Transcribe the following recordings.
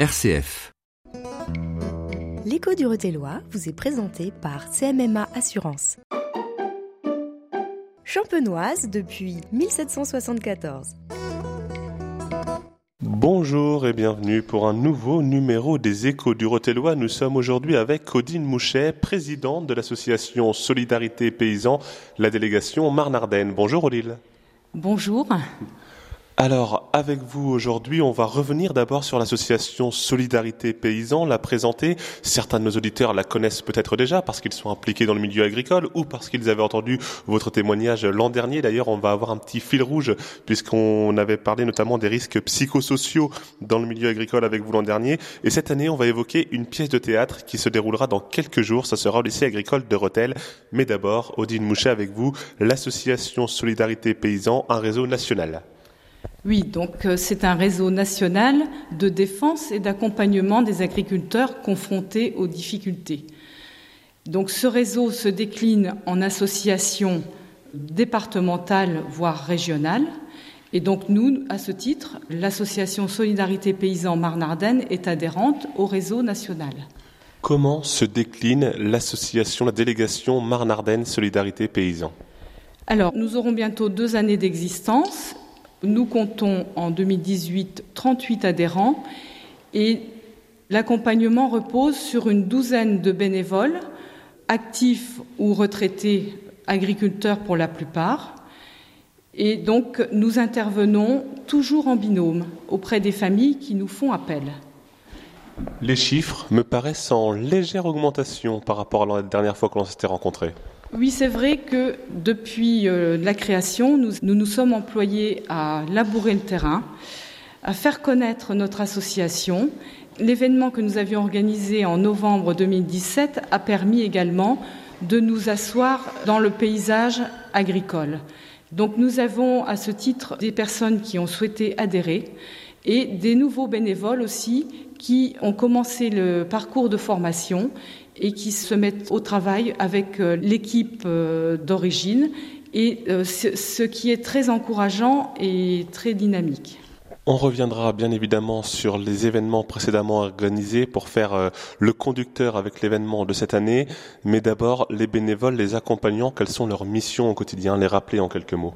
RCF. L'écho du Rothellois vous est présenté par CMMA Assurance. Champenoise depuis 1774. Bonjour et bienvenue pour un nouveau numéro des Échos du Rothellois. Nous sommes aujourd'hui avec Odile Mouchet, présidente de l'association Solidarité Paysans, la délégation Marne-Ardenne. Bonjour Odile. Bonjour. Alors, avec vous aujourd'hui, on va revenir d'abord sur l'association Solidarité Paysans, la présenter. Certains de nos auditeurs la connaissent peut-être déjà parce qu'ils sont impliqués dans le milieu agricole ou parce qu'ils avaient entendu votre témoignage l'an dernier. D'ailleurs, on va avoir un petit fil rouge puisqu'on avait parlé notamment des risques psychosociaux dans le milieu agricole avec vous l'an dernier. Et cette année, on va évoquer une pièce de théâtre qui se déroulera dans quelques jours. Ça sera au lycée agricole de Rethel. Mais d'abord, Odile Mouchet avec vous, l'association Solidarité Paysans, un réseau national. Oui, donc c'est un réseau national de défense et d'accompagnement des agriculteurs confrontés aux difficultés. Donc ce réseau se décline en associations départementales, voire régionales. Et donc nous, à ce titre, l'association Solidarité Paysans Marne-Ardenne est adhérente au réseau national. Comment se décline l'association, la délégation Marne-Ardenne Solidarité Paysans ? Alors, nous aurons bientôt 2 années d'existence. Nous comptons en 2018 38 adhérents et l'accompagnement repose sur une douzaine de bénévoles, actifs ou retraités, agriculteurs pour la plupart. Et donc nous intervenons toujours en binôme auprès des familles qui nous font appel. Les chiffres me paraissent en légère augmentation par rapport à la dernière fois que l'on s'était rencontrés. Oui, c'est vrai que depuis la création, nous nous sommes employés à labourer le terrain, à faire connaître notre association. L'événement que nous avions organisé en novembre 2017 a permis également de nous asseoir dans le paysage agricole. Donc nous avons à ce titre des personnes qui ont souhaité adhérer et des nouveaux bénévoles aussi qui ont commencé le parcours de formation et qui se mettent au travail avec l'équipe d'origine, et ce qui est très encourageant et très dynamique. On reviendra bien évidemment sur les événements précédemment organisés pour faire le conducteur avec l'événement de cette année, mais d'abord les bénévoles, les accompagnants, quelles sont leurs missions au quotidien, les rappeler en quelques mots.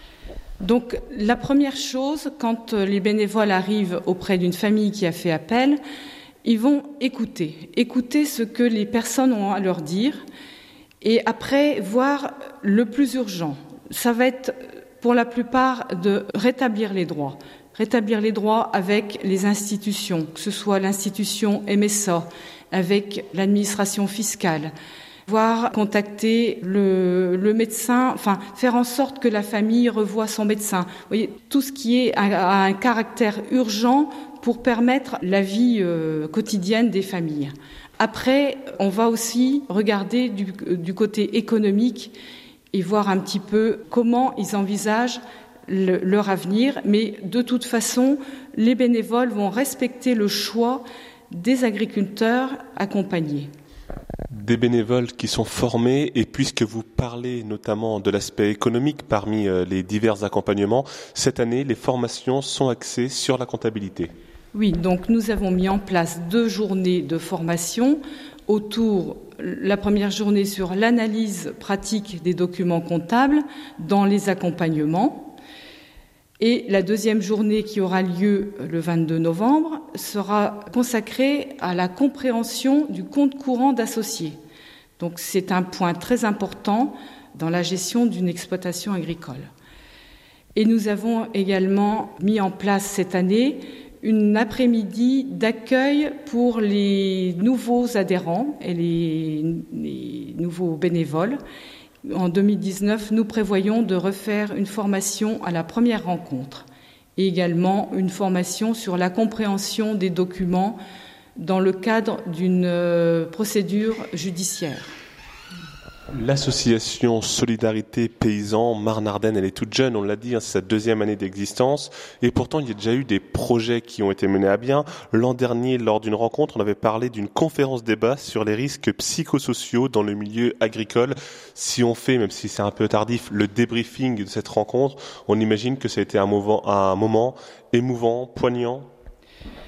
Donc la première chose, quand les bénévoles arrivent auprès d'une famille qui a fait appel, ils vont écouter ce que les personnes ont à leur dire et après voir le plus urgent. Ça va être pour la plupart de rétablir les droits avec les institutions, que ce soit l'institution MSA, avec l'administration fiscale, voire contacter le médecin, enfin faire en sorte que la famille revoie son médecin. Vous voyez, tout ce qui est à un caractère urgent pour permettre la vie quotidienne des familles. Après, on va aussi regarder du côté économique et voir un petit peu comment ils envisagent leur avenir. Mais de toute façon, les bénévoles vont respecter le choix des agriculteurs accompagnés. Des bénévoles qui sont formés, et puisque vous parlez notamment de l'aspect économique parmi les divers accompagnements, cette année, les formations sont axées sur la comptabilité. Oui, donc nous avons mis en place 2 journées de formation autour, la première journée sur l'analyse pratique des documents comptables dans les accompagnements, et la deuxième journée qui aura lieu le 22 novembre sera consacrée à la compréhension du compte courant d'associés. Donc c'est un point très important dans la gestion d'une exploitation agricole. Et nous avons également mis en place cette année une après-midi d'accueil pour les nouveaux adhérents et les nouveaux bénévoles. En 2019, nous prévoyons de refaire une formation à la première rencontre et également une formation sur la compréhension des documents dans le cadre d'une procédure judiciaire. L'association Solidarité Paysans Marne-Ardenne, elle est toute jeune, on l'a dit, c'est sa 2e année d'existence, et pourtant il y a déjà eu des projets qui ont été menés à bien. L'an dernier, lors d'une rencontre, on avait parlé d'une conférence débat sur les risques psychosociaux dans le milieu agricole. Si on fait, même si c'est un peu tardif, le débriefing de cette rencontre, on imagine que ça a été un moment émouvant, poignant.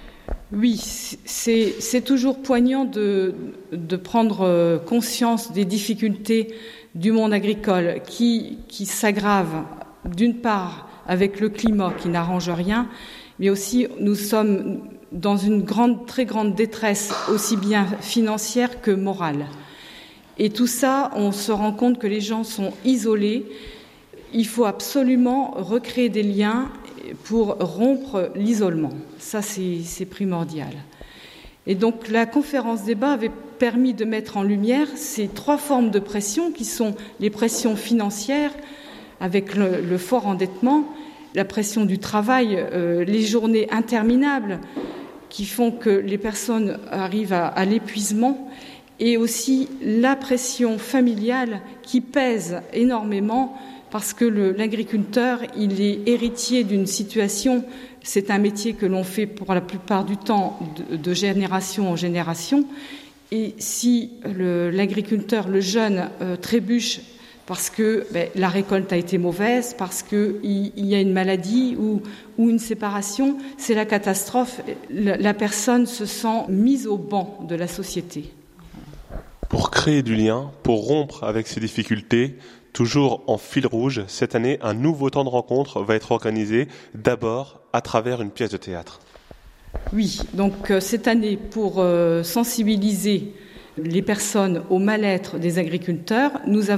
Oui, c'est toujours poignant de prendre conscience des difficultés du monde agricole qui s'aggravent d'une part avec le climat qui n'arrange rien, mais aussi nous sommes dans une très grande détresse, aussi bien financière que morale. Et tout ça, on se rend compte que les gens sont isolés. Il faut absolument recréer des liens pour rompre l'isolement. Ça, c'est primordial. Et donc, la conférence débat avait permis de mettre en lumière ces 3 formes de pression qui sont les pressions financières, avec le fort endettement, la pression du travail, les journées interminables qui font que les personnes arrivent à l'épuisement, et aussi la pression familiale qui pèse énormément parce que l'agriculteur, il est héritier d'une situation, c'est un métier que l'on fait pour la plupart du temps de génération en génération, et si l'agriculteur, le jeune, trébuche parce que la récolte a été mauvaise, parce qu'il y a une maladie ou une séparation, c'est la catastrophe. La personne se sent mise au banc de la société. Pour créer du lien, pour rompre avec ces difficultés, toujours en fil rouge, cette année, un nouveau temps de rencontre va être organisé, d'abord à travers une pièce de théâtre. Oui, donc cette année, pour sensibiliser les personnes au mal-être des agriculteurs, nous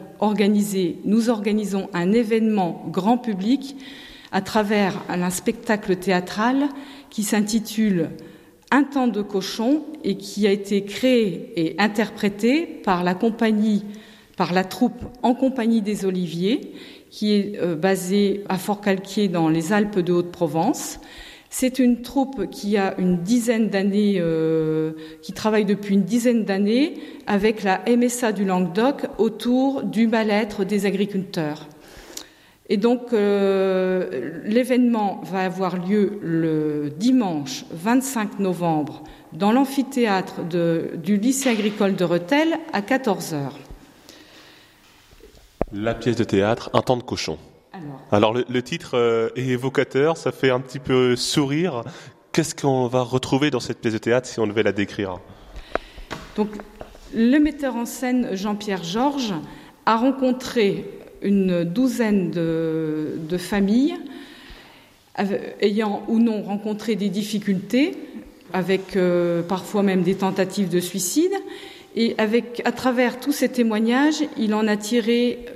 organisons un événement grand public à travers un spectacle théâtral qui s'intitule Un temps de cochon et qui a été créé et interprété par la troupe En compagnie des Oliviers, qui est basée à Forcalquier dans les Alpes de Haute-Provence. C'est une troupe qui a une dizaine d'années, qui travaille depuis une dizaine d'années avec la MSA du Languedoc autour du mal-être des agriculteurs. Et donc, l'événement va avoir lieu le dimanche 25 novembre dans l'amphithéâtre du lycée agricole de Rethel à 14h. La pièce de théâtre, Un temps de cochon. Alors le titre est évocateur, ça fait un petit peu sourire. Qu'est-ce qu'on va retrouver dans cette pièce de théâtre si on devait la décrire ? Donc, le metteur en scène Jean-Pierre Georges a rencontré une douzaine de familles ayant ou non rencontré des difficultés, avec parfois même des tentatives de suicide. Et à travers tous ces témoignages, il en a tiré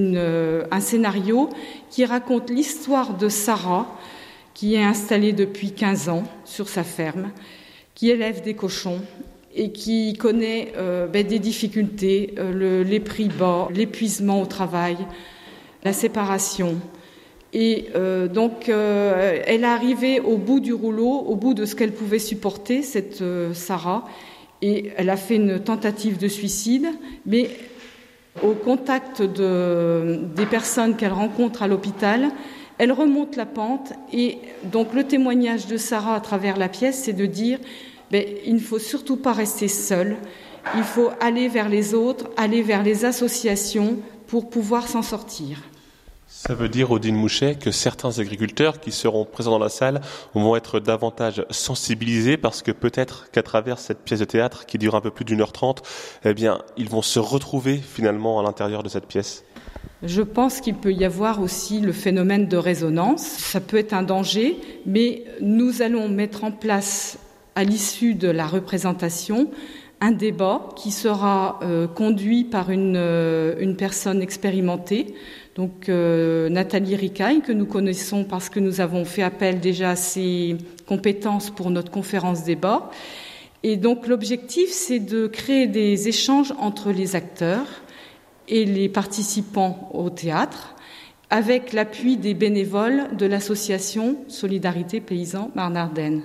un scénario qui raconte l'histoire de Sarah, qui est installée depuis 15 ans sur sa ferme, qui élève des cochons et qui connaît des difficultés, les prix bas, l'épuisement au travail, la séparation. Et donc, elle est arrivée au bout du rouleau, au bout de ce qu'elle pouvait supporter, cette Sarah. Et elle a fait une tentative de suicide, mais au contact des personnes qu'elle rencontre à l'hôpital, elle remonte la pente. Et donc le témoignage de Sarah à travers la pièce, c'est de dire il ne faut surtout pas rester seul, il faut aller vers les autres, aller vers les associations pour pouvoir s'en sortir. Ça veut dire, Odile Mouchet, que certains agriculteurs qui seront présents dans la salle vont être davantage sensibilisés parce que peut-être qu'à travers cette pièce de théâtre qui dure un peu plus d'1h30, ils vont se retrouver finalement à l'intérieur de cette pièce. Je pense qu'il peut y avoir aussi le phénomène de résonance. Ça peut être un danger, mais nous allons mettre en place, à l'issue de la représentation, un débat qui sera conduit par une personne expérimentée, donc Nathalie Ricaille, que nous connaissons parce que nous avons fait appel déjà à ses compétences pour notre conférence débat. Et donc l'objectif, c'est de créer des échanges entre les acteurs et les participants au théâtre, avec l'appui des bénévoles de l'association Solidarité Paysans Marne-Ardenne.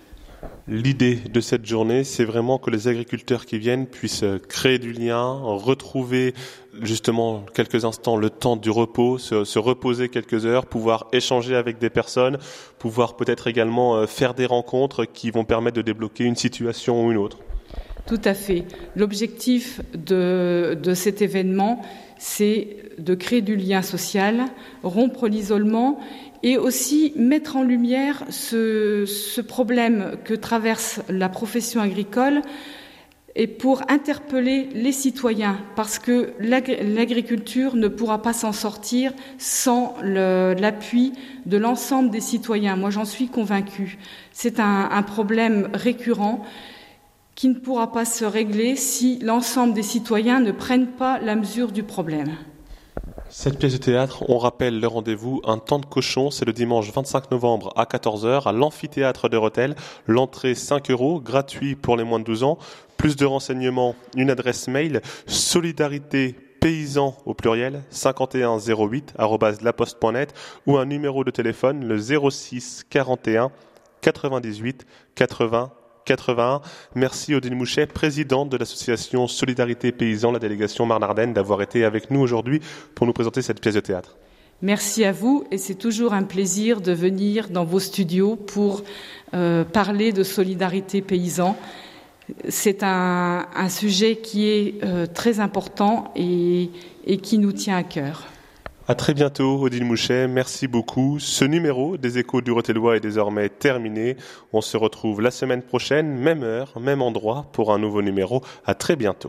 L'idée de cette journée, c'est vraiment que les agriculteurs qui viennent puissent créer du lien, retrouver justement quelques instants le temps du repos, se reposer quelques heures, pouvoir échanger avec des personnes, pouvoir peut-être également faire des rencontres qui vont permettre de débloquer une situation ou une autre. Tout à fait. L'objectif de cet événement, c'est de créer du lien social, rompre l'isolement et aussi mettre en lumière ce problème que traverse la profession agricole et pour interpeller les citoyens, parce que l'agriculture ne pourra pas s'en sortir sans l'appui de l'ensemble des citoyens. Moi, j'en suis convaincue. C'est un problème récurrent qui ne pourra pas se régler si l'ensemble des citoyens ne prennent pas la mesure du problème. Cette pièce de théâtre, on rappelle le rendez-vous, un temps de cochon, c'est le dimanche 25 novembre à 14h à l'amphithéâtre de Rethel. L'entrée 5 €, gratuit pour les moins de 12 ans. Plus de renseignements, une adresse mail, solidaritépaysans au pluriel, 5108@laposte.net ou un numéro de téléphone, le 06 41 98 80 81. Merci Odile Mouchet, présidente de l'association Solidarité Paysans, la délégation Marne-Ardenne, d'avoir été avec nous aujourd'hui pour nous présenter cette pièce de théâtre. Merci à vous et c'est toujours un plaisir de venir dans vos studios pour parler de solidarité paysans. C'est un sujet qui est très important et qui nous tient à cœur. À très bientôt, Odile Mouchet. Merci beaucoup. Ce numéro des Échos du Rothellois est désormais terminé. On se retrouve la semaine prochaine, même heure, même endroit, pour un nouveau numéro. À très bientôt.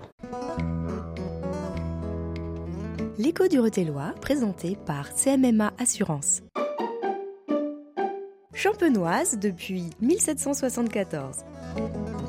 L'Écho du Rothellois, présenté par CMMA Assurance. Champenoise depuis 1774.